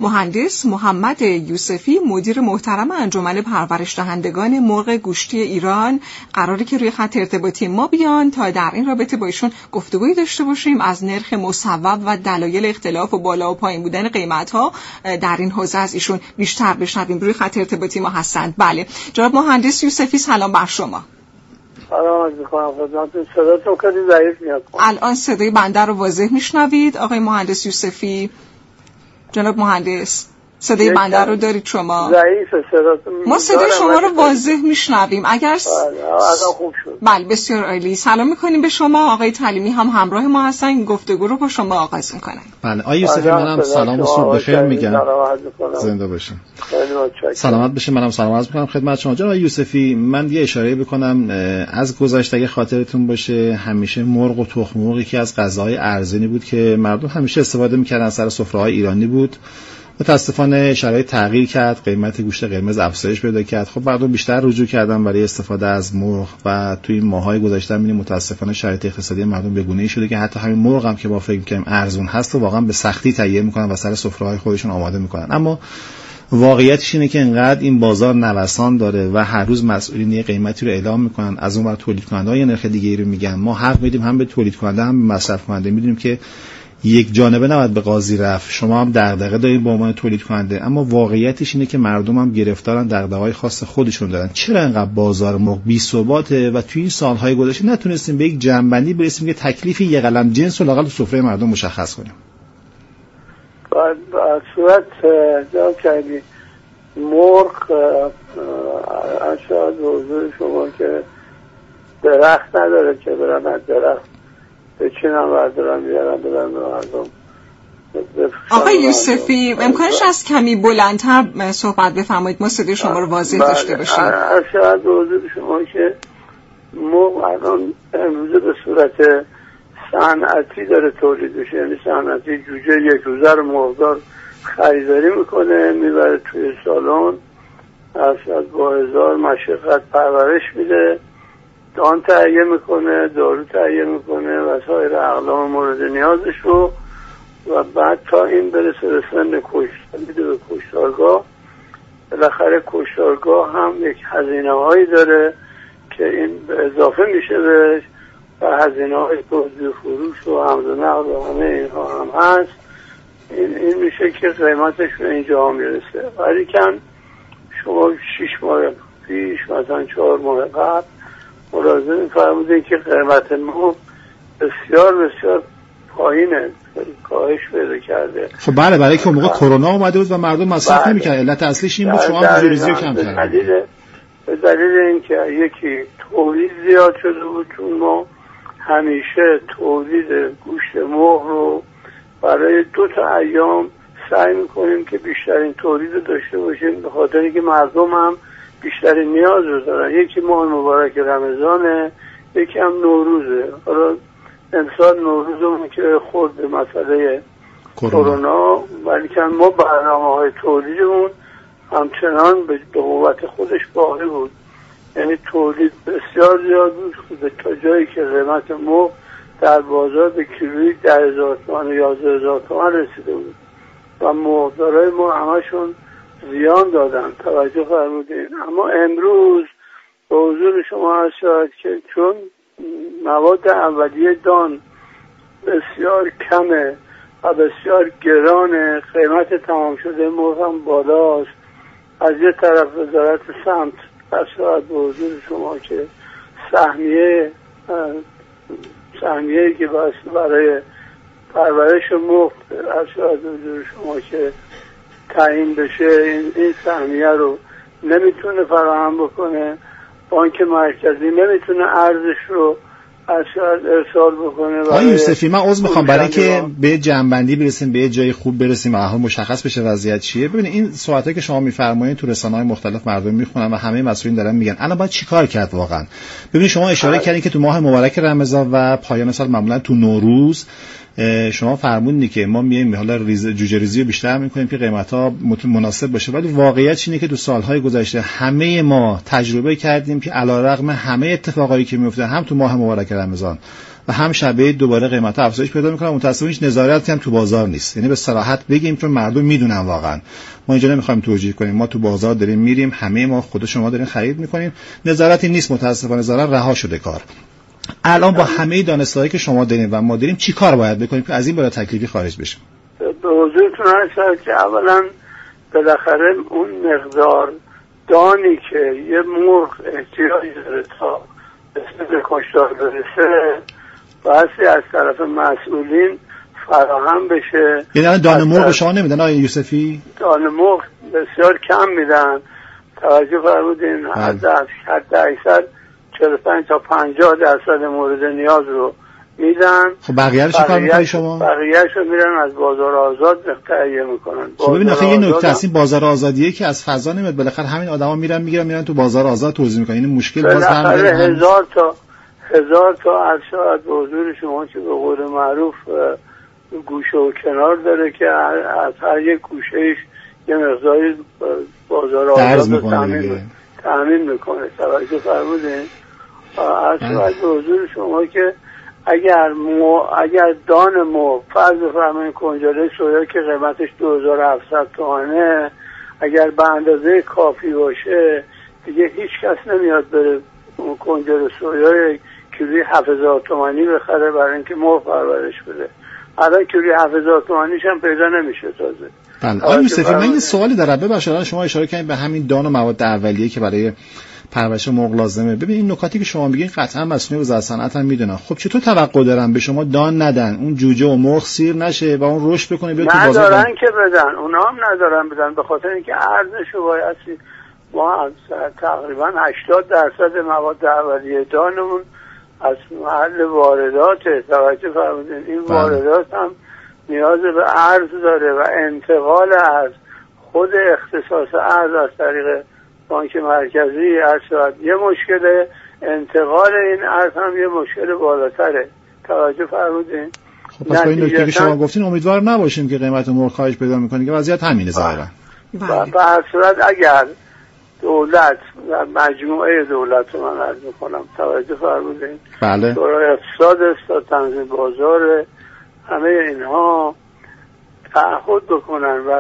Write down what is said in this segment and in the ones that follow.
مهندس محمد یوسفی، مدیر محترم انجمن پرورش دهندگان مرغ گوشتی ایران، قراره که روی خط ارتباطی ما بیان تا در این رابطه با ایشون گفتگویی داشته باشیم از نرخ مصوب و دلایل اختلاف و بالا و پایین بودن قیمت‌ها در این حوزه از ایشون بیشتر بشنویم. روی خط ارتباطی ما هستند. بله جناب مهندس یوسفی، سلام بر شما. سلام می‌کنم خدمتتون. صداتون خیلی ضعیف میاد. الان صدای بنده رو واضح میشنوید آقای مهندس یوسفی؟ جناب مهندس صدای بنده رو دارید شما؟ ضعیفه صداتون. ما صدای شما رو واضح میشنویم. اگر الان خوب شد. بله بسیار عالی. سلام میکنیم به شما. آقای تعلیمی هم همراه ما هستن. گفتگو رو با شما آغاز میکنن. بله آقای یوسفی، منم سلام و صبح بخیر میگم. زنده باشین. سلامت باشین. منم سلام عرض میکنم خدمت شما. جناب یوسفی، من یه اشاره بکنم از گذشته اگه خاطرتون باشه همیشه مرغ و تخم مرغ یکی از غذاهای ارزانی بود که مردم همیشه استفاده میکردن، سر سفره‌های ایرانی بود. متاسفانه شرایط تغییر کرد، قیمت گوشت قرمز افزایش پیدا کرد. خب مردم بیشتر رجوع کردن برای استفاده از مرغ و توی این ماهای گذشته می‌بینیم متاسفانه شرایط اقتصادی مردم به گونه‌ای شده که حتی همین مرغ هم که ما فکر می‌کنیم ارزون هست و واقعا به سختی تهیه می‌کنن و سر سفره‌های خودشون آماده می‌کنن. اما واقعیتش اینه که انقدر این بازار نوسان داره و هر روز مسئولین یه قیمتی رو اعلام می‌کنن، از اون ور تولید کننده‌ها یه نرخ دیگه‌ای رو میگن. ما حق میدیم هم به تولید کننده هم به مصرف کننده. می‌دونیم که یک جانبه نباید به قاضی رفت. شما هم دغدغه دارین به عنوان تولید کننده، اما واقعیتش اینه که مردم هم گرفتارن، دغدغه‌های خاص خودشون دارن. چرا اینقدر بازار مرغ بی‌ثباته و توی این سال‌های گذشته نتونستیم به یک جنبندی برسیم که تکلیف یه قلم جنس رو لااقل سفره مردم مشخص کنیم؟ در صورت جناب کردی مرغ اشیاء حضور شما که درخت نداره که برن از درخت بچینم بردارم بیارم بدن به مردم. آقای یوسفی امکانش از کمی بلندتر صحبت بفرمایید، ما صدای شما رو واضح داشته باشیم. اشیاء حضور شما که مرغ الان امروزه به صورت صنعتی داره تولید میشه، یعنی صنعتی جوجه یک روزه رو مرغدار خریداری میکنه میبره توی سالن، از با هزار مشقت پرورش میده، دان تهیه میکنه، دارو تهیه میکنه و سایر اقلام مورد نیازش رو و بعد تا این برسه به سن کشتار میده به کشتارگاه. بالاخره کشتارگاه هم یک هزینه هایی داره که این به اضافه میشه بهش و هزینه های توزیع فروش و حمل و نقل و همه اینها هم هست. این میشه که قیمتش به اینجا میرسه. ولی کن شما 6 ماه پیش مثلا 4 ماه قبل ملاحظه می‌فرمودین که قیمت ما بسیار بسیار پایینه، کاهش پیدا کرده. خب بله، برای که موقع کرونا اومده بود و مردم مصرف نمی‌کردن. علت اصلیش این بود شما تجارتی رو کم کردید. به دلیل اینکه یکی تولید زیاد شده بود، چون ما همیشه تولید گوشت مرغ رو برای 2 تا ایام سعی می‌کنیم که بیشترین تولید رو داشته باشیم، به خاطر اینکه مردم هم بیشترین نیاز رو دارن. یکی ماه مبارک رمضانه، یکی هم نوروزه. حالا امسال نوروزمون که خورد به مسئله کرونا، ولی که ما برنامه‌های تولیدمون همچنان به قوت خودش باقی بود. یعنی تولید بسیار زیاد بود تا جایی که قیمت مرغ در بازار به کیلویی 10,000 تومان و 11,000 تومان رسیده بود و مرغدارای ما همشون زیان دادن. توجه فرمودین. اما امروز به حضور شما هست شاید که چون مواد اولیه دان بسیار کمه و بسیار گرانه، قیمت تمام شده مرغ هم بالاست. از یه طرف وزارت سمت شاید به حضور شما که سهمیه که برای پرورش مرغ از شاید به حضور شما که تعیین بشه، این سهمیه رو نمیتونه فراهم بکنه. بانک مرکزی نمیتونه ارزش رو ارسال بکنه. آقای یوسفی، من عذر میخوام برای که به جنبندی برسیم، به جای خوب برسیم و اصلا مشخص بشه وضعیت چیه. ببینید این صحبتایی که شما میفرمایید تو رسانه‌های مختلف مردم میخونن و همه مسئولین دارن میگن الان باید چیکار کرد واقعا. ببینید شما اشاره کردین که تو ماه مبارک رمضان و پایان سال معمولا تو نوروز شما فرمودید که ما میایم حالا جوجه ریزی رو بیشتر میکنیم که قیمت‌ها مناسب باشه، ولی واقعیت اینه که تو سالهای گذشته همه ما تجربه کردیم که علیرغم همه اتفاقایی که میفته هم تو ماه مبارک رمضان و هم شبیه دوباره قیمتا افزایش پیدا میکنن. متأسفانه هیچ نظارتی هم تو بازار نیست. یعنی به صراحت بگیم چون مردم میدونن واقعا. ما اینجا نمیخوایم توجیه کنیم، ما تو بازار داریم میریم، همه ما خود شما دارین خرید میکنیم، نظارتی نیست. متأسفانه ظاهرا رها شده کار. الان با همه دانشگاهی که شما دارین و ما داریم چی کار باید بکنیم که از این بالا تکلیفی خارج بشیم؟ به حضورتون عرض که اولا بالاخره اون مقدار دانی که یه مرغ احتیاج داره تا به کشتار برسه بحثی از طرف مسئولین فراهم بشه. یعنی دانه مرغ شما نمیدن آقای یوسفی؟ دانه مرغ بسیار کم میدن. توجه فرمودین حد اکثر 45 تا 50% مورد نیاز رو میدن. خب بقیه رو چی کار میکنی شما؟ بقیه‌شو میرن از بازار آزاد تهیه میکنن. خب ببین آخه یه نکته هست، این بازار آزادیه که از فضا نمیاد، بالاخره همین آدما میرن تو بازار آزاد توزیع میکنن. این مشکل باز بالاخره هزار تا ارشاد به حضور شما که به قول معروف گوشه و کنار داره که از هر یک گوشهش یه مقداری بازار آزاد رو تامین میکنه. توجه فرمودین؟ ارشاد به حضور شما که اگر دان مرغ فرض بفرمایید کنجاله سویا که قیمتش 2700 تومانه اگر به اندازه کافی باشه دیگه هیچ کس نمیاد بره کنجاله سویا کیلوی 7000 تومانی بخره برای اینکه مرغ پرورش بده. الان کیلوی 7000 تومانیش هم پیدا نمیشه تازه. بله آقای یوسفی من یه سوالی دارم. ببخشید شما اشاره کردین به همین دان و مواد اولیه که برای پرورش مرغ لازمه. ببین این نکاتی که شما میگین قطعا مسئولین وزارت صنعت هم میدونن. خب چطور توقع دارن به شما دان ندن اون جوجه و مرغ سیر نشه و اون رشد بکنه بیاد تو بازار؟ ندارن که بدن، اونا هم ندارن بدن به خاطر اینکه ارزش باید ما تقریبا 80% مواد اولیه دانمون از محل وارداته. توجه فرمودین این واردات هم نیاز به ارز داره و انتقال ارز خود اختصاص ارز از طریق بانک مرکزی ارشاد یه مشکل، انتقال این ارز هم یه مشکل بالاتره. توجه فرمودین؟ خب پس با این نکته که شما گفتین امیدوار نباشیم که قیمت مرغ کاهش پیدا میکنه که وضعیت همینه ظاهرا. به هر صورت اگر دولت و مجموعه دولت رو من عرض میکنم توجه فرمودین بله شورای اقتصاد است، تنظیم بازار، همه اینها تعهد بکنن و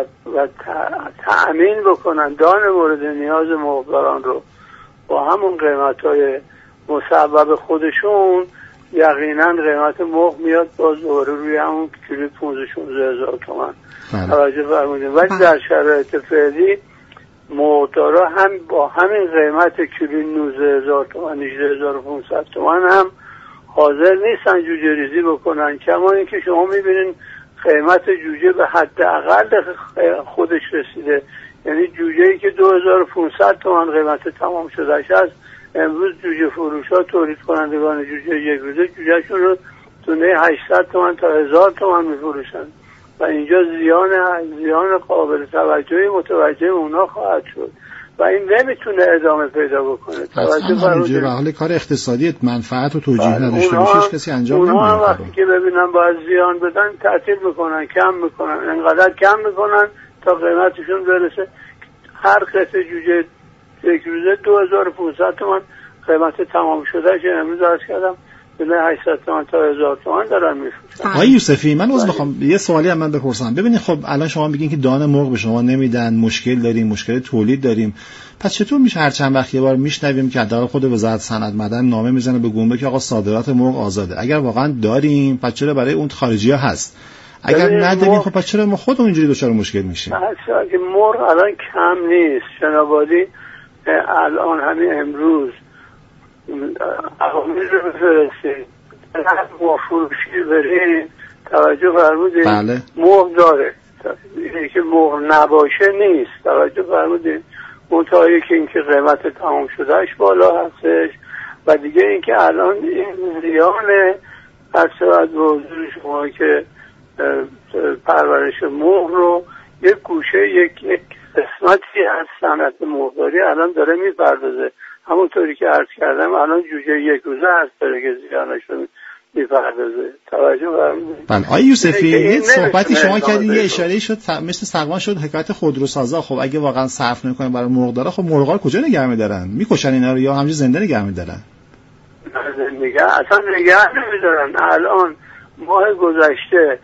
تأمین بکنن دان مورد نیاز مرغداران رو با همون قیمت‌های مصوب خودشون، یقینا قیمت مرغ میاد باز دوباره روی همون کیلو 15 هزار تومان. توجه فرمودین. ولی در شرایط فعلی مرغدارا هم با همین قیمت کیلو 19000 تومان 18500 تومان هم حاضر نیستن جوجه ریزی بکنن. کما اینکه شما میبینین قیمت جوجه به حداقل خودش رسیده، یعنی جوجه‌ای که 2500 تومان قیمت تمام شدهش است امروز جوجه فروش‌ها تولید کنندگان جوجه یک روزه جوجهشون رو دونه 800 تومان تا 1000 تومان میفروشن و اینجا زیان قابل توجهی متوجه اونا خواهد شد و این نمیتونه ادامه پیدا بکنه. توجه فرمودید به حال کار اقتصادی منفعت و توجیه نداشته باشه هیچ کسی انجام نمیده. اونها وقتی که ببینن باید زیان بدن تعطیل میکنن، کم میکنن، انقدر کم میکنن تا قیمتشون برسه. هر قطعه جوجه یک روزه 2500 تومان قیمت تمام شده شه امروز عرض کردم بین 800 تومان تا 1000 تومان دارن میفروشن. آقای یوسفی من عذر میخوام یه سوالی هم من بپرسم. ببینید خب الان شما میگین که دان مرغ به شما نمیدن، مشکل داریم، مشکل تولید داریم، پس چطور میشه هر چند وقت یه بار میشنویم که حداقل خود وزارت صنعت معدن نامه میزنه به گمرک که آقا صادرات مرغ آزاده؟ اگر واقعا داریم پس چرا برای اون خارجی‌ها هست؟ اگر نداریم خب پس چرا ما خودمون اینجوری دچار مشکل میشیم؟ اصلا که مرغ الان کم نیست. شنوادی الان همین امروز عوامل رو بفرستید مرغ فروشی برید توجه فرمودید بله. مرغ داره، اینه که مرغ نباشه نیست. توجه فرمودید منتهایی که اینکه قیمت تمام شدهش بالا هستش و دیگه اینکه الان این زیان اصلا به حضور شما که پرورش مرغ رو یک گوشه یک قسمتی از صنعت مرغداری الان داره میپردازه. همونطوری که عرض کردم الان جوجه یک روزه هست داره که زیانش رو میپردازه. توجه فرمودید. بله آقای یوسفی یه صحبتی شما کردین یه اشاره‌ای شد مثل سقوان شد حکایت خودروسازا. خب اگه واقعا صرف نمی‌کنن برای مرغدارا خب مرغا رو کجا نگه می‌دارن؟ میکشن اینا رو یا همینجوری زنده نگه می‌دارن؟ میگن اصلا نگه نمیدارن. الان ماه گذشته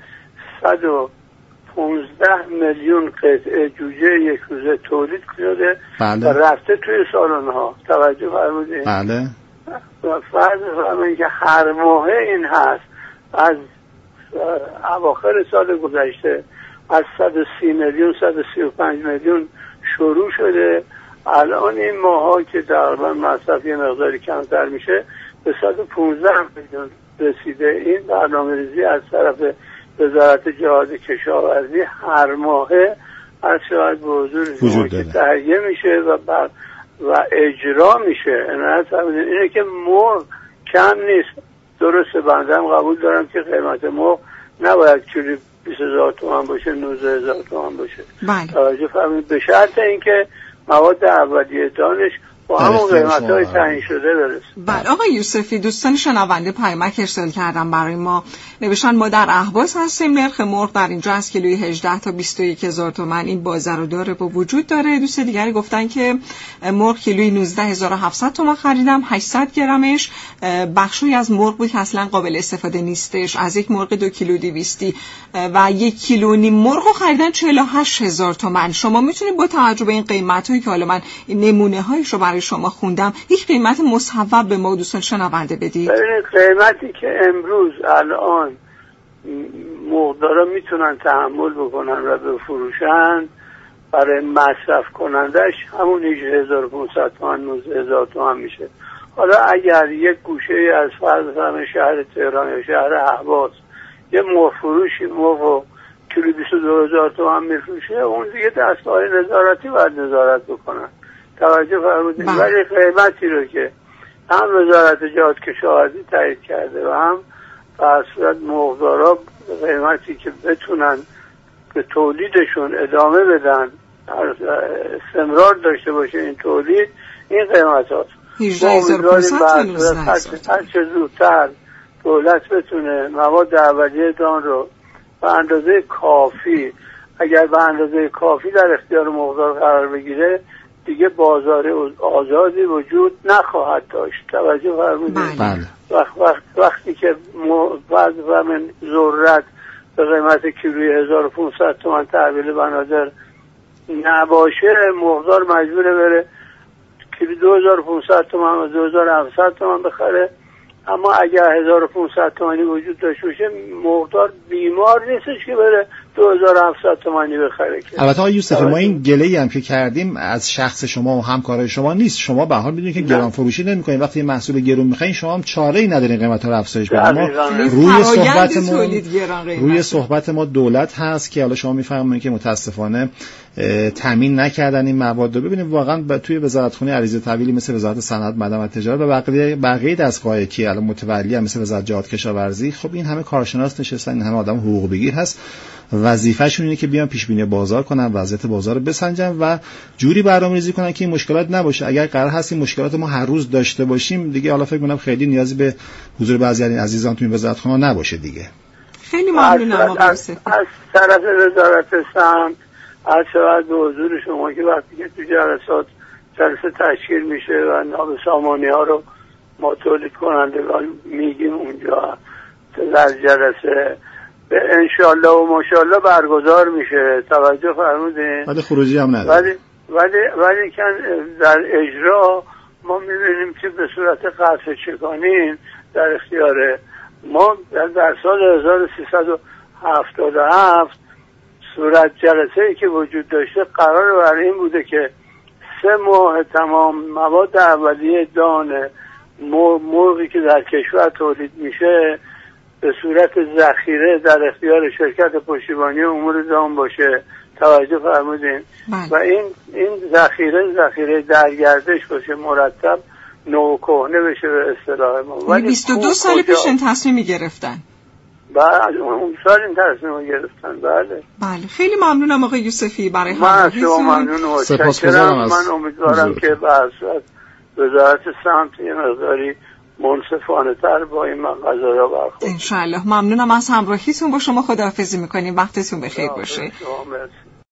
115 میلیون قطعه جوجه یک روزه تولید شده و رفته توی سالن‌ها. توجه فرمودید؟ بله. و فرض فرمایید که هر ماه این هست. از اواخر سال گذشته از 130 میلیون 135 میلیون شروع شده. الان این ماها که تقریبا مصرف یه مقداری کمتر میشه به 115 میلیون رسیده. این برنامه‌ریزی از طرف وزارت جهاد کشاورزی هر ماهه از شاید به حضور که تهیه میشه و اجرا میشه. اینه که مرغ کم نیست. درسته، بنده هم قبول دارم که قیمت مرغ نباید کیلو 20,000 تومان باشه، 19,000 تومان باشه. توجه فرمایید، به شرط اینکه مواد اولیه دانش با همون قیمت‌های تعیین شده برسه. بله آقای یوسفی، دوستان شنونده پیامک ارسال کردن برای ما، نوشتن ما در اهواز هستیم، نرخ مرغ در اینجا از کیلوی 18 تا 21,000 تومان این بازار رو داره و وجود داره. دوست دیگری گفتن که مرغ کیلوی 19,700 تومان خریدم، 800 گرمش. بخشی از مرغ بود که اصلا قابل استفاده نیستش، از یک مرغ 2 کیلو 200 و 1 کیلو نیم مرغ رو خریدن 48,000 تومان. شما میتونید با توجه به این قیمتایی که حالا من نمونه هایش رو برای شما خوندم یک قیمت مصوب به ما دوستان شنونده بدید؟ ببینید قیمتی که امروز الان مرغدارا میتونن تحمل بکنن و بفروشن برای مصرف کنندش همون 18,500 تومان 19,000 تومان میشه. حالا اگر یک گوشه از فرض شهر تهران یا شهر اهواز یه مرغ فروشی مرغ کیلو 22,000 تومان میفروشه، اون دیگه دستگاه نظارتی باید نظارت بکنن. توجه فرمودید؟ ولی قیمتی رو که هم وزارت جهاد کشاورزی تایید کرده و هم به صورت مرغدارا قیمتی که بتونن به تولیدشون ادامه بدن، استمرار داشته باشه این تولید، این قیمت هاست. 18,500 هر چه زودتر دولت بتونه مواد اولیه دان رو به اندازه کافی، اگر به اندازه کافی در اختیار مرغدار قرار بگیره، دیگه بازار آزادی وجود نخواهد داشت. توجه فرمودید؟ وقتی که بعض من ذرت به قیمت کیلوی 1,500 تومان تحویل بنادر نباشه، مرغدار مجبوره بره کیلو 2,500 تومان و 2,700 تومان بخره. اما اگر 1,500 تومانی وجود داشته باشه، مرغدار بیمار نیستش که بره 2,700 تومانی بخره. البته آقای یوسفی، ما این گله‌ای هم که کردیم از شخص شما و همکارای شما نیست. شما به هر حال میدونید که گران فروشی نمی‌کنید. وقتی محصول گرون می‌خواین شما هم چاره‌ای ندارین قیمت‌ها رو افزایش بدید. اما روی صحبت ما دولت هست که حالا شما می‌فهمید که متأسفانه تامین نکردن این مواد رو. ببینید واقعا توی وزارتخونه عریضه تحویلی مثل وزارت صنعت، معدن و تجارت و بقیه دستگاه‌ای که الان متولی هم مثل وزارت جهاد کشاورزی، خب این همه کارشناس نشستن، این همه آدم حقوق بگیر هست. وظیفه‌شون اینه که بیان پیش بینی بازار کنن، وضعیت بازار رو بسنجن و جوری برنامه‌ریزی کنن که این مشکلات نباشه. اگر قرار هست این مشکلات ما هر روز داشته باشیم، دیگه حالا فکر کنم خیلی نیازی به حضور بعضی از عزیزان تو این وزارتخونه نباشه دیگه. خیلی ممنونم آقای یوسفی. از طرف وزارت صنعت از شاید به حضور شما که وقتی که تو جلسات جلسه تشکیل میشه و نام سامانی‌ها رو ما تولید کنندگان میگیم اونجا در جلسه انشالله و ماشالله برگزار میشه. توجه فرمودین؟ ولی خروجی هم نداره. ولی که در اجرا ما میبینیم که به صورت قطع چکانی در اختیار ما در سال 1377 صورت جلسه‌ای که وجود داشته قرار بر این بوده که 3 ماه تمام مواد اولیه دان مرغی که در کشور تولید میشه به صورت ذخیره در اختیار شرکت پشتیبانی امور دام باشه. توجه فرمودین؟ و این ذخیره در گردش باشه، مرتب نو کهنه بشه به اصطلاح ما. ولی 22 سال پیش این تصمیم گرفتن. بعد اون سال این تصمیم گرفتن. بله خیلی ممنونم آقای یوسفی برای همراهیتون. من ممنون و متشکرم. من امیدوارم که به اصل وزارت صنعت یه مقداری منصفانه تر با این قضایا برخورد. انشالله. ممنونم از همراهیتون با شما. خداحافظی میکنیم. وقتتون بخیر باشه.